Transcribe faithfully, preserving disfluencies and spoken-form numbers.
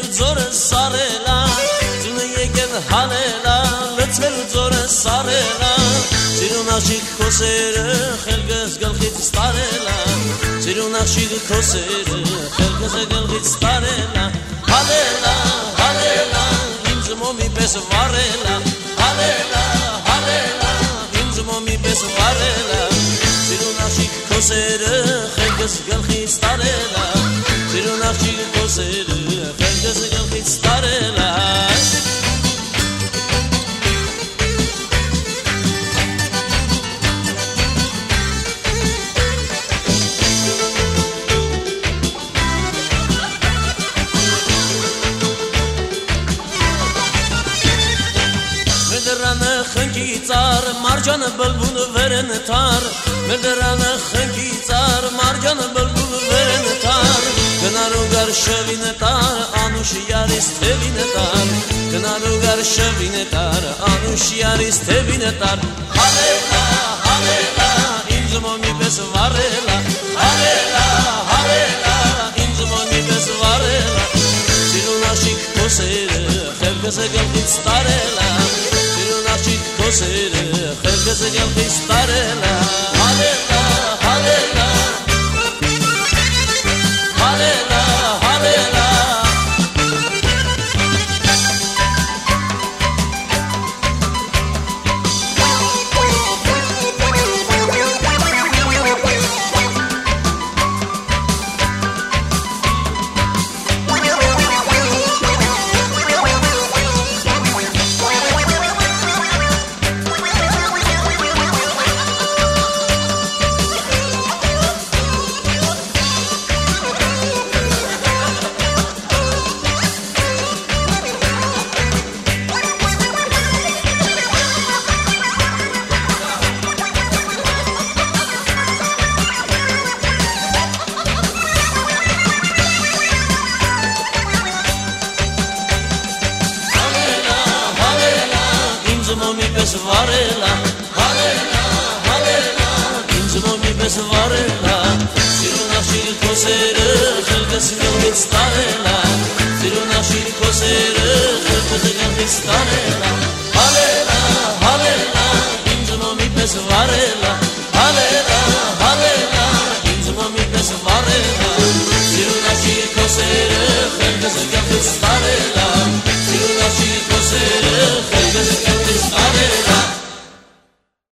ձորը սարելա Ձունը եկել հանելա լծել ձորը սարելա Սիրուն աղջիկ խոսերը խելքս գլխից տարելա Սիրուն աղջիկ խոսերը խելքս գլխից տարելա Հանելա, հանելա, ինձ մոմի պես վարելա Հանելա, հանելա, ինձ մոմի պես վարելա Սիրուն աղջիկ խոսերը խելքս գլխից տարելա Սիրուն աղջիկ խոսերը խելքս գլխից տարելա Մերդրանը խնկի ծար, մարջանը բլբուլ վերեն թար Մերդրանը խնկի ծար, մարջանը բլբուլ վերեն թար Գնարու գար շվին տար, անուշ յարիս թևին տար Գնարու գար շվին տար, անուշ յարիս թևին տար Հանելա, հանելա, ինձ մոմի պես վարելա Հանելա, հանելա, ինձ մոմի պես վարելա Սիրուն աղջիկ խոսերը, խելքս գլխից տարելա Խոսերը խելքս գլխից տարելա Հանելա, հանելա Հանելա, հանելա Մոմի պես վարելա, հանելա, հանելա, ինձ մոմի պես վարելա Սիրուն աղջիկ խոսերը խելքս գլխից տարելա Սիրուն աղջիկ խոսերը խելքս գլխից տարելա Հանելա, հանելա, ինձ մոմի պես վարելա